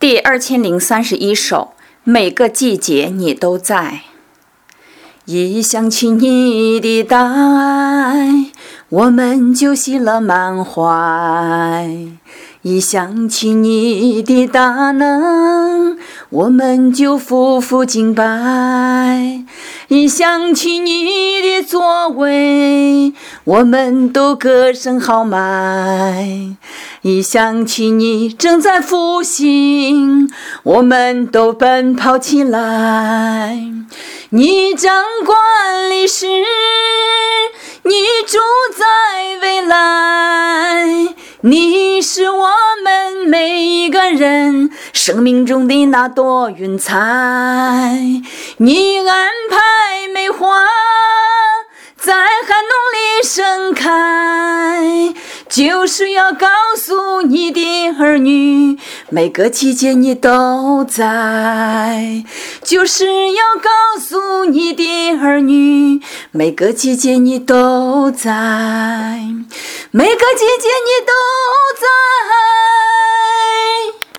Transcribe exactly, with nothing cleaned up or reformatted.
第二千零三十一首，每个季节你都在。一想起你的大爱，我们就喜乐满怀；一想起你的大能，我们就匍匐敬拜；一想起你的作为，我们都歌声豪迈；一想起你正在复兴，我们都奔跑起来。你掌管历史，你主宰未来，你是我们每一个人生命中的那朵云彩。你安排梅花在寒冬里盛开，就是要告诉你的儿女，每个季节你都在。就是要告诉你的儿女，每个季节你都在，每个季节你都在。